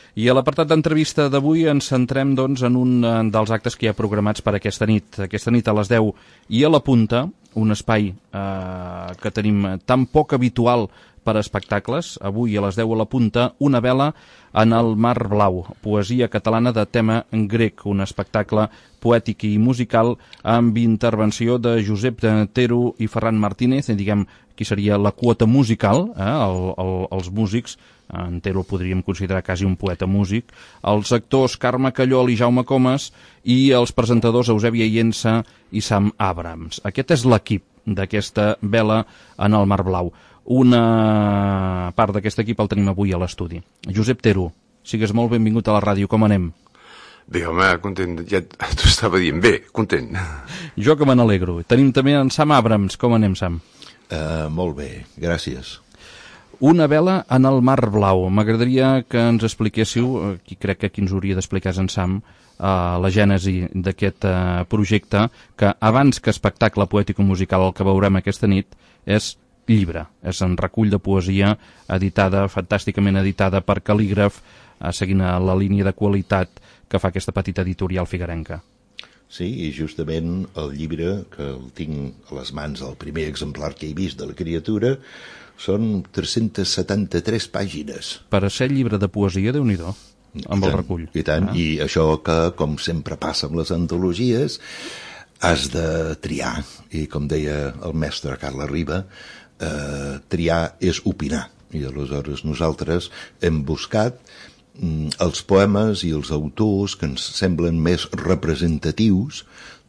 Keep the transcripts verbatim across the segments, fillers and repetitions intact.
I a l'apartat d'entrevista d'avui ens centrem doncs, en un dels actes que hi ha programats per aquesta nit. Aquesta nit a les deu i a la punta, un espai eh, que tenim tan poc habitual per a espectacles. Avui a les deu a la punta, una vela en el mar blau, poesia catalana de tema grec, un espectacle poètic i musical amb intervenció de Josep Tero i Ferran Martínez, diguem, qui seria la quota musical, eh? el, el, els músics, en Tero el podríem considerar quasi un poeta músic, els actors Carme Callol i Jaume Comas i els presentadors Eusèbia Iensa i Sam Abrams. Aquest és l'equip d'aquesta vela en el mar blau. Una part d'aquest equip el tenim avui a l'estudi. Josep Tero, sigues molt benvingut a la ràdio, com anem? Bé, home, content, ja t'ho estava dient, bé, content. Jo que me n'alegro. Tenim també en Sam Abrams, com anem, Sam? Uh, molt bé, gràcies. Una vela en el mar blau. M'agradaria que ens expliquéssiu, qui crec que qui ens hauria d'explicar és en Sam, uh, la gènesi d'aquest uh, projecte, que abans que espectacle poètic-musical el que veurem aquesta nit és llibre, és un recull de poesia editada, fantàsticament editada per Cal·lígraf, uh, seguint la línia de qualitat que fa aquesta petita editorial figuerenca. Sí, i justament el llibre, que el tinc a les mans, el primer exemplar que he vist de la criatura, són tres-centes setanta-tres pàgines. Per a ser llibre de poesia, Déu-n'hi-do, amb el recull. I tant, ah. I això que, com sempre passa amb les antologies, has de triar, i com deia el mestre Carles Riba, eh, triar és opinar. I aleshores nosaltres hem buscat els poemes i els autors que ens semblen més representatius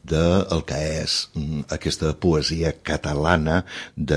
del que és aquesta poesia catalana de,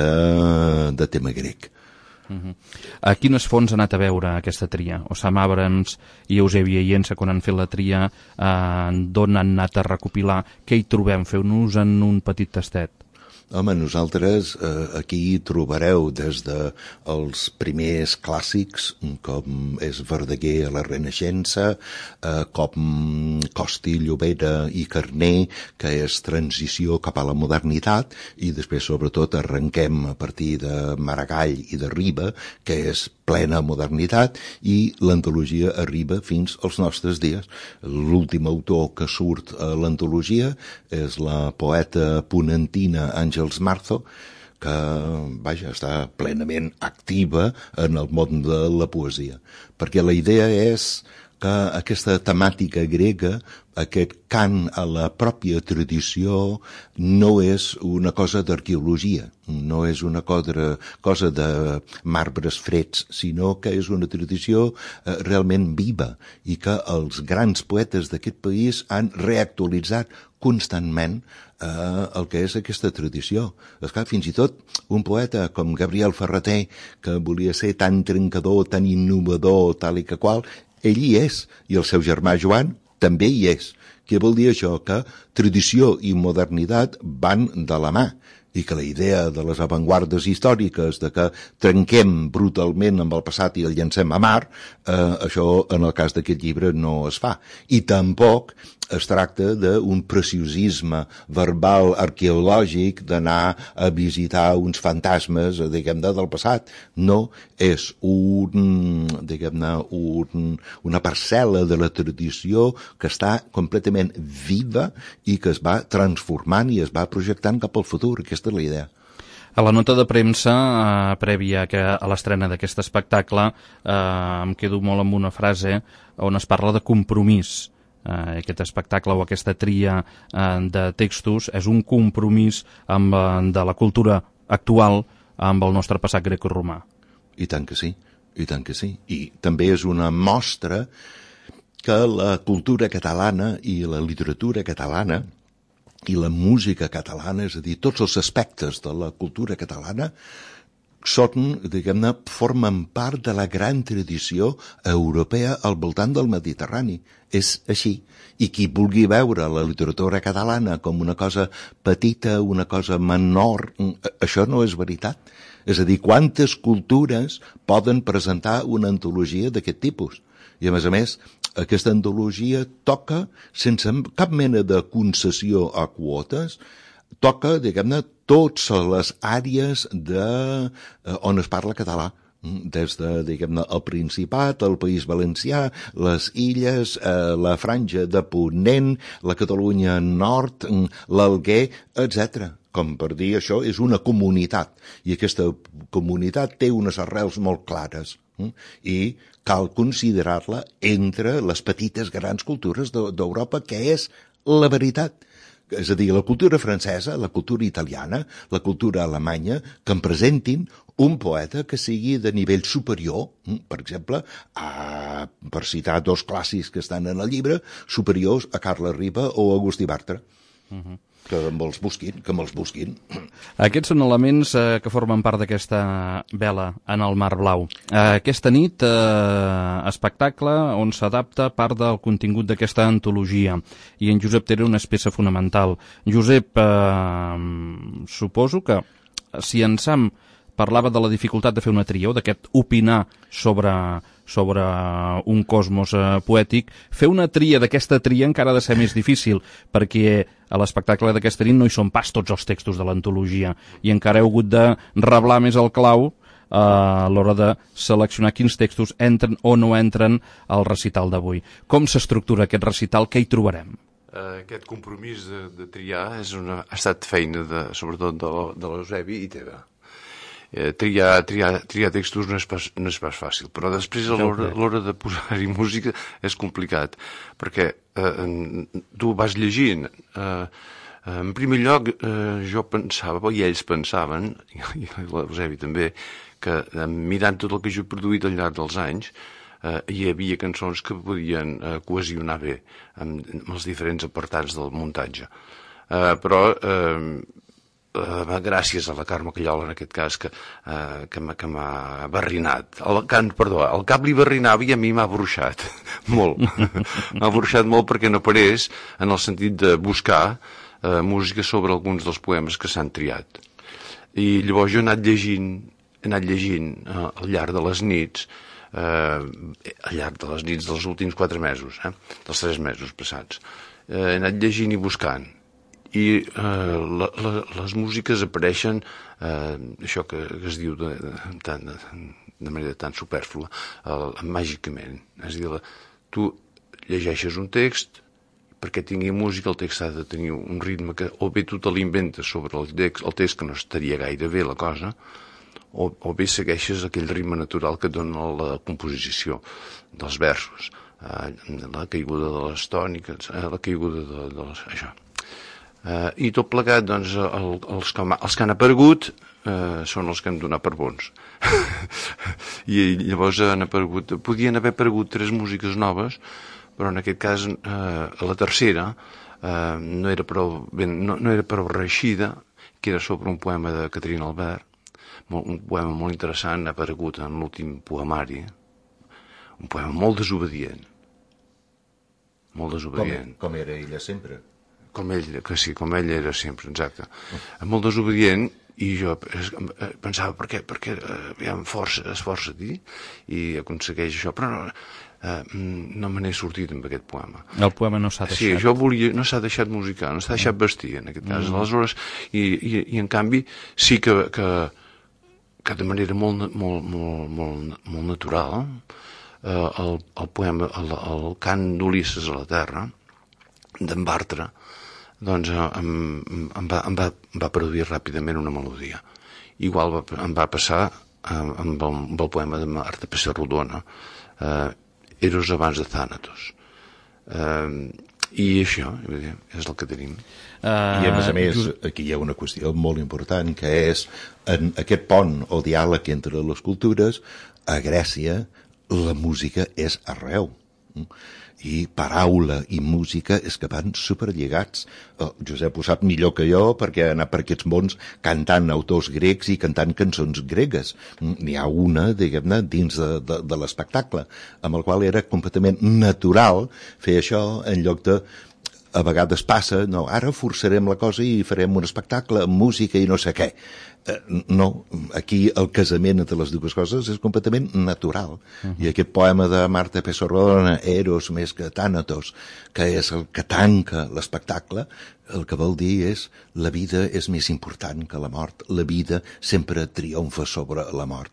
de tema grec. Uh-huh. A quines fonts ha anat a veure aquesta tria? O Sam Abrams i Eusèbia Iensa, quan han fet la tria, eh, d'on han anat a recopilar? Què hi trobem? Feu-nos en un petit tastet. Home, nosaltres eh, aquí trobareu des de els primers clàssics, com és Verdaguer a la Renaixença, eh, com Costi, Llobera i Carner, que és transició cap a la modernitat, i després, sobretot, arrenquem a partir de Maragall i de Riba, que és plena modernitat, i l'antologia arriba fins als nostres dies. L'últim autor que surt a l'antologia és la poeta ponentina Àngels Marzo, que, vaja, està plenament activa en el món de la poesia. Perquè la idea és que aquesta temàtica grega, aquest cant a la pròpia tradició, no és una cosa d'arqueologia, no és una cosa, cosa de marbres freds, sinó que és una tradició eh, realment viva, i que els grans poetes d'aquest país han reactualitzat constantment eh, el que és aquesta tradició. Esclar, fins i tot un poeta com Gabriel Ferrater, que volia ser tan trencador, tan innovador, tal i que qual, ell hi és, i el seu germà Joan també hi és. Què vol dir això? Que tradició i modernitat van de la mà, i que la idea de les avantguardes històriques, de que trenquem brutalment amb el passat i el llancem a mar, eh, això en el cas d'aquest llibre no es fa. I tampoc es tracta d'un preciosisme verbal arqueològic d'anar a visitar uns fantasmes, diguem-ne, del passat. No, és un, diguem-ne, un, una parcel·la de la tradició que està completament viva i que es va transformant i es va projectant cap al futur. Aquesta és la idea. A la nota de premsa, eh, prèvia que a l'estrena d'aquest espectacle, eh, em quedo molt amb una frase on es parla de compromís. Uh, aquest espectacle o aquesta tria uh, de textos és un compromís amb, uh, de la cultura actual amb el nostre passat grecoromà. I tant que sí, i tant que sí. I també és una mostra que la cultura catalana i la literatura catalana i la música catalana, és a dir, tots els aspectes de la cultura catalana, són, diguem-ne, formen part de la gran tradició europea al voltant del Mediterrani. És així. I qui vulgui veure la literatura catalana com una cosa petita, una cosa menor, això no és veritat. És a dir, quantes cultures poden presentar una antologia d'aquest tipus? I, a més a més, aquesta antologia toca, sense cap mena de concessió a quotes, toca, diguem-ne, totes les àrees de, eh, on es parla català. des de, diguem-ne, el Principat, el País Valencià, les Illes, eh, la Franja de Ponent, la Catalunya Nord, l'Alguer, etcètera. Com per dir, això és una comunitat, i aquesta comunitat té unes arrels molt clares, eh? I cal considerar-la entre les petites grans cultures d'Europa, que és la veritat. És a dir, la cultura francesa, la cultura italiana, la cultura alemanya, que em presentin un poeta que sigui de nivell superior, per exemple, a, per citar dos clàssics que estan en el llibre, superiors a Carles Riba o Agustí Bartra. Uh-huh. Que me'ls busquin, que me'ls busquin. Aquests són elements eh, que formen part d'aquesta vela en el mar blau. Eh, aquesta nit, eh, espectacle on s'adapta part del contingut d'aquesta antologia, i en Josep Tere una peça fonamental. Josep, eh, suposo que si en Sam parlava de la dificultat de fer una tria o d'aquest opinar sobre, sobre un cosmos eh, poètic, fer una tria d'aquesta tria encara ha de ser més difícil, perquè a l'espectacle d'aquesta nit no hi són pas tots els textos de l'antologia, i encara heu hagut de reblar més el clau eh, a l'hora de seleccionar quins textos entren o no entren al recital d'avui. Com s'estructura aquest recital? Què hi trobarem? Aquest compromís de, de triar és una, ha estat feina, de, sobretot de, de l'Eusebi i teva. Eh, triar, triar, triar textos no és, pas, no és pas fàcil, però després a l'hora de posar-hi música és complicat, perquè eh, tu vas llegint. Eh, en primer lloc, eh, jo pensava, i ells pensaven, i l'Eusebi també, que eh, mirant tot el que jo he produït al llarg dels anys, eh, hi havia cançons que podien eh, cohesionar bé amb, amb els diferents apartats del muntatge. Eh, però... Eh, Uh, gràcies a la Carme Callola, en aquest cas, que, uh, que m'ha barrinat. El, can, perdó, el cap li barrinava i a mi m'ha bruixat molt. M'ha bruixat molt perquè no parés en el sentit de buscar uh, música sobre alguns dels poemes que s'han triat. I llavors jo he anat llegint, he anat llegint uh, al llarg de les nits, uh, al llarg de les nits dels últims quatre mesos, eh, dels tres mesos passats. Uh, he anat llegint i buscant. I eh, la, la, les músiques apareixen, eh, això que, que es diu de, de, de, de manera tan superflua, eh, màgicament. És a dir, la, tu llegeixes un text, perquè tingui música el text ha de tenir un ritme que o bé tu te l'inventes sobre el text, el text que no estaria gaire bé la cosa, o, o bé segueixes aquell ritme natural que dona la composició dels versos, eh, la caiguda de les tòniques, eh, la caiguda de, de les, això. Uh, I tot plegat, doncs, el, els, que, els que han aparegut uh, són els que hem donat per bons. I llavors han aparegut, podien haver aparegut tres músiques noves, però en aquest cas uh, la tercera uh, no, era prou ben, no, no era prou reeixida, que era sobre un poema de Caterina Albert, molt, un poema molt interessant, ha aparegut en l'últim poemari, un poema molt desobedient. Molt desobedient. Com, com era ella sempre? Com ell, que sí, com ell era sempre, exacte. Molt desobedient, i jo pensava, per què? Perquè hi ha força, esforça-t'hi, i aconsegueix això, però no, eh, no me n'he sortit amb aquest poema. El poema no s'ha deixat. Sí, jo volia, no s'ha deixat musicar, no s'ha deixat vestir, en aquest cas. Mm. Aleshores, i, i, i en canvi, sí que, que, que de manera molt, molt, molt, molt, molt natural, eh, el, el poema, el, el cant d'Ulisses a la terra, d'en Bartra, doncs em, em, va, em, va, em va produir ràpidament una melodia. Igual va, em va passar amb, amb, el, amb el poema de Marta Pessarrodona, eh, Eros abans de Thanatos. Eh, I això és el que tenim. Uh, I a més a més, aquí hi ha una qüestió molt important, que és en aquest pont o diàleg entre les cultures, a Grècia la música és arreu. I paraula i música és que van superlligats. Oh, Josep ho sap millor que jo, perquè ha anat per aquests mons cantant autors grecs i cantant cançons gregues. N'hi ha una, diguem-ne, dins de, de, de l'espectacle, amb el qual era completament natural fer això en lloc de... A vegades passa, no, ara forçarem la cosa i farem un espectacle amb música i no sé què. Eh, no, aquí el casament entre les dues coses és completament natural. Uh-huh. I aquest poema de Marta Pessarrodona, Eros més que Thanatos, que és el que tanca l'espectacle, el que vol dir és la vida és més important que la mort, la vida sempre triomfa sobre la mort.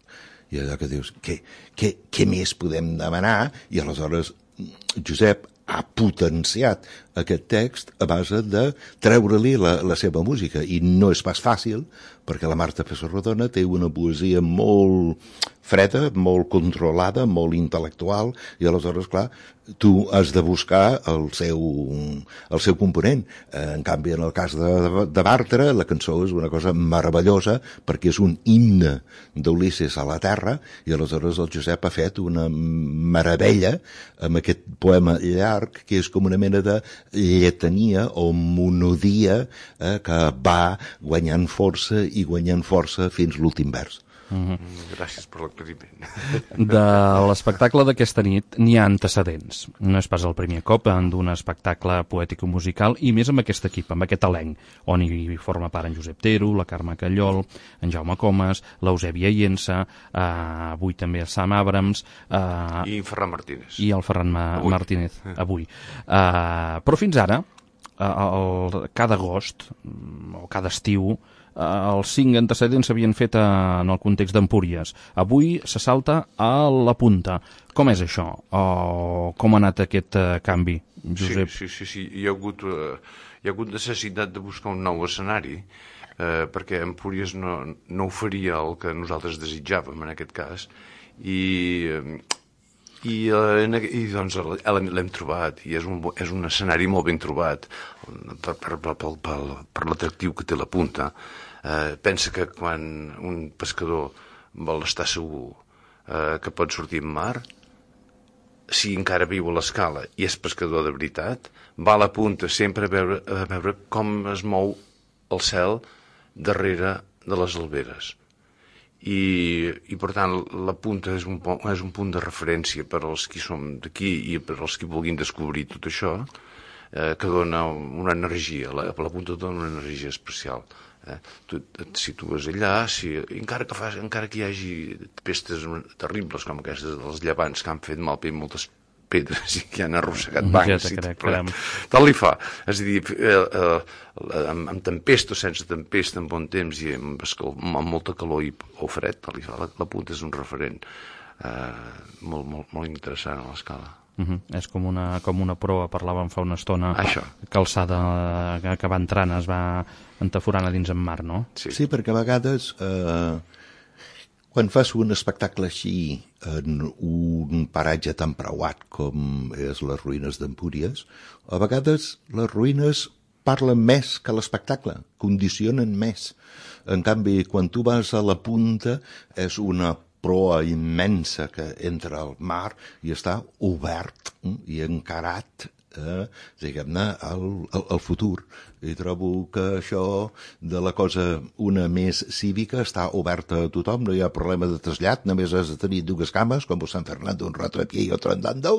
I allò que dius, què, què, què més podem demanar? I aleshores Josep ha potenciat aquest text a base de treure-li la, la seva música, i no és pas fàcil, perquè la Marta Pessarrodona té una poesia molt freda, molt controlada, molt intel·lectual, i aleshores, clar, tu has de buscar el seu, el seu component. En canvi, en el cas de, de Bartra, la cançó és una cosa meravellosa, perquè és un himne d'Ulisses a la terra, i aleshores el Josep ha fet una meravella amb aquest poema llarg, que és com una mena de lletania o monodia eh, que va guanyant força i guanyant força fins l'últim vers. Mm-hmm. Gràcies per l'aclariment. De l'espectacle d'aquesta nit n'hi ha antecedents. No és pas el primer cop d'un espectacle poètic-musical, i més amb aquest equip, amb aquest elenc, on hi forma part en Josep Tero, la Carme Callol, en Jaume Comas, l'Eusèbia Iensa, eh, avui també el Sam Abrams... Eh, I en Ferran Martínez. I el Ferran Ma avui. Martínez, avui. Eh, però fins ara, eh, el, cada agost, o cada estiu, els cinc antecedents s'havien fet en el context d'Empúries. Avui se salta a la punta. Com és això? O com ha anat aquest uh, canvi, Josep? Sí, sí, sí, sí. Hi ha hagut, uh, hi ha hagut necessitat de buscar un nou escenari, uh, perquè Empúries no, no oferia el que nosaltres desitjàvem en aquest cas, i... Uh, I, uh, i doncs l'hem trobat, i és un, és un escenari molt ben trobat per, per, per, per, per, per l'atractiu que té la punta. Uh, pensa que quan un pescador vol estar segur uh, que pot sortir en mar, si encara viu a l'escala i és pescador de veritat, va a la punta sempre a veure, a veure com es mou el cel darrere de les alberes. I, i per tant la punta és un, és un punt de referència per als qui som d'aquí i per als qui vulguin descobrir tot això, eh, que dona una energia, la, la punta dona una energia especial. Eh? Tu et situes allà, si, encara, que fas, encara que hi hagi pestes terribles com aquestes dels llevants que han fet mal per moltes pedres i que han arrossegat bancs, ja crec, tal li fa. És a dir, eh, eh, amb, amb tempesta o sense tempesta, amb bon temps i amb, amb molta calor i, o fred, tal li fa. La, la punta és un referent eh, molt, molt, molt interessant a l'escala. Uh-huh. És com una, com una proa, parlàvem fa una estona, això. Calçada que va entrant, es va entaforant a dins en mar, no? Sí, sí, perquè a vegades... Eh... Quan fas un espectacle així en un paratge tan preuat com és les ruïnes d'Empúries, a vegades les ruïnes parlen més que l'espectacle, condicionen més. En canvi, quan tu vas a la punta, és una proa immensa que entra al mar i està obert i encarat, eh, diguem-ne, al, al, al futur. I trobo que això de la cosa una més cívica està oberta a tothom, no hi ha problema de trasllat, només has de tenir dues cames, com Sant Fernando, un retrapié i otro andando,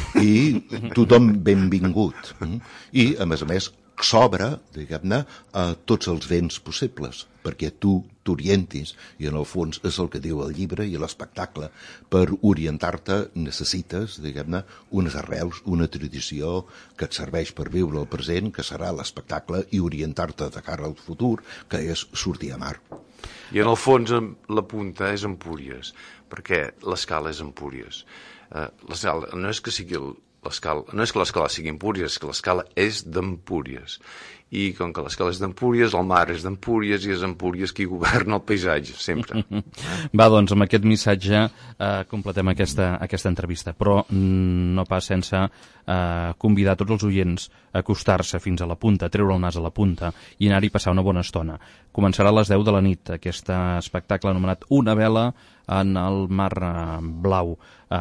i tothom benvingut. I, a més a més, s'obre, diguem-ne, a tots els vents possibles, perquè tu t'orientis, i en el fons és el que diu el llibre i l'espectacle. Per orientar-te necessites, diguem-ne, unes arrels, una tradició que et serveix per viure el present, que serà l'espectacle, i orientar-te de cara al futur, que és sortir a mar. I en el fons la punta és Empúries, perquè l'escala és Empúries. Uh, l'escala no és que sigui el l'escala, no és que l'escala sigui Empúries, és que l'escala és d'Empúries. I com que l'escala és d'Empúries, el mar és d'Empúries i és Empúries qui governa el paisatge, sempre. Va, doncs, amb aquest missatge eh, completem aquesta, aquesta entrevista, però no pas sense eh, convidar tots els oients a acostar-se fins a la punta, a treure el nas a la punta i anar-hi a passar una bona estona. Començarà a les deu de la nit, aquest espectacle anomenat Una vela en el mar eh, blau,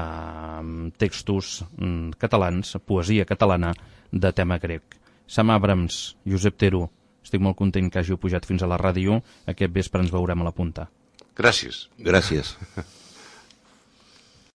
eh, textos mm, catalans, poesia catalana de tema grec. Sam Abrams, Josep Tero, estic molt content que hàgiu pujat fins a la ràdio. Aquest vespre ens veurem a la punta. Gràcies. Gràcies.